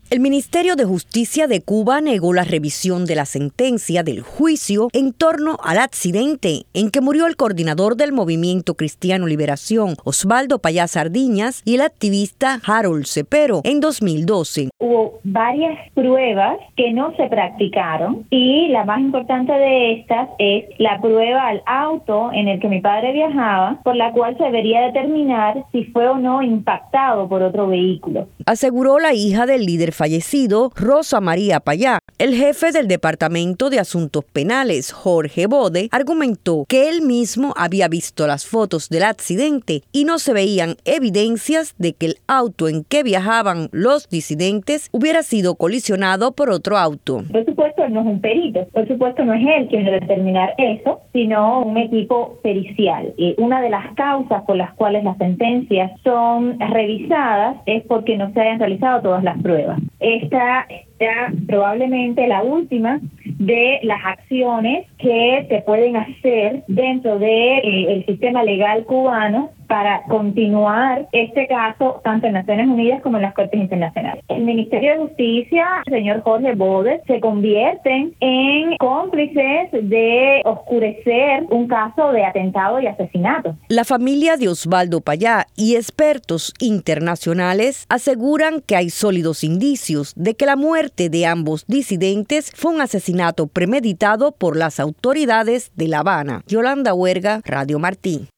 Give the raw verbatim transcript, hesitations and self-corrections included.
El Ministerio de Justicia de Cuba negó la revisión de la sentencia del juicio en torno al accidente en que murió el coordinador del Movimiento Cristiano Liberación, Osvaldo Payá Sardiñas, y el activista Harold Cepero en dos mil doce. Hubo varias pruebas que no se practicaron y la más importante de estas es la prueba al auto en el que mi padre viajaba, por la cual se debería determinar si fue o no impactado por otro vehículo. Aseguró la hija del líder fallecido, Rosa María Payá. El jefe del Departamento de Asuntos Penales, Jorge Bode, argumentó que él mismo había visto las fotos del accidente y no se veían evidencias de que el auto en que viajaban los disidentes hubiera sido colisionado por otro auto. Por supuesto, no es un perito, por supuesto no es él quien debe determinar eso, sino un equipo pericial. Y una de las causas por las cuales las sentencias son revisadas es porque no se hayan realizado todas las pruebas. Esta era probablemente la última de las acciones que se pueden hacer dentro del de, eh, sistema legal cubano para continuar este caso tanto en Naciones Unidas como en las Cortes Internacionales. El Ministerio de Justicia, el señor Jorge Bode, se convierten en cómplices de oscurecer un caso de atentado y asesinato. La familia de Osvaldo Payá y expertos internacionales aseguran que hay sólidos indicios de que la muerte de ambos disidentes fue un asesinato premeditado por las autoridades de La Habana. Yolanda Huerga, Radio Martí.